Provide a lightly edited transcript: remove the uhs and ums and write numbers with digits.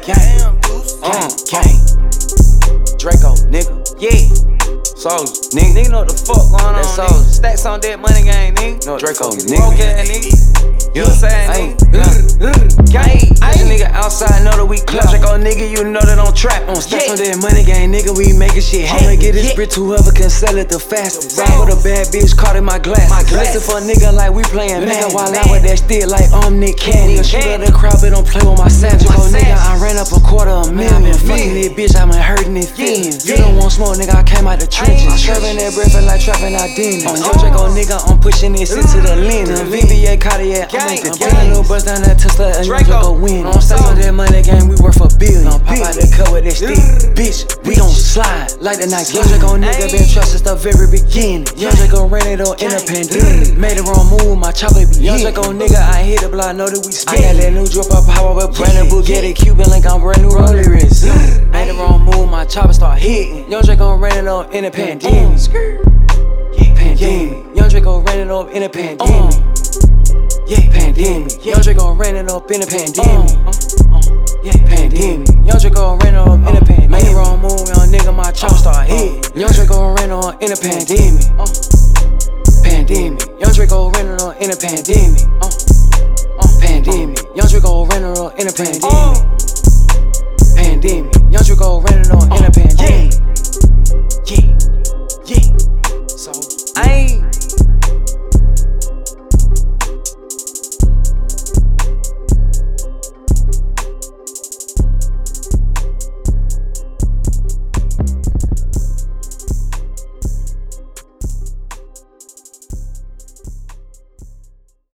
Gang, gang. Draco, nigga. Yeah. Soldier, nigga know what the fuck going on, nigga. Stacks on that money gang, nigga. Draco, nigga. Okay, nigga. You know what I'm saying, nigga? Gang. This nigga outside know that we club. Draco, nigga, you know that don't trap. On stacks on that money gang, nigga, we making shit. I'ma get this bitch to whoever can sell it the fastest. Ride with a bad bitch, caught in my glass. Listen for a nigga like we playing nigga. While I with that stick like Nick Cannon. Shoot up the crowd, but don't play with my savage. Draco, nigga, I ran up $250,000. I been fucking this bitch, I been hurting it thin. You don't want smoke, nigga, I came out the trenches. Trapping that breath like trapping out demons. On your Draco, nigga, I'm pushing this shit to the limit. VVA Cartier, I'm making big little bust down that Tesla and your Draco win. On stacks on that money game, we worth $1 billion. Pop out the cut with that stick, bitch, we gon' slide like the Nike. Young Draco, nigga, been trusted since the very beginning. Young Draco ran it on in a pandemic. Made the wrong move, my chopper be Young Draco, nigga, I hit the block, know that we spin. I got that new drip up, power with brand new Bugatti, Cuban link, I'm brand new Rollie wrist. Made the wrong move, my chopper start hitting. Young Draco ran it on in a pandemic. Pandemic. Young Draco ran it up in a pandemic. Pandemic. Young Draco ran it up in a pandemic. Pandemic. Young Draco ran it up in a pandemic. Made the wrong move, young nigga, my chop start hitting. Young Draco ran it up in a pandemic. Pandemic. Young Draco ran it up in a pandemic. Pandemic. Young Draco ran it up in a pandemic. Pandemic. Young Draco ran it up in a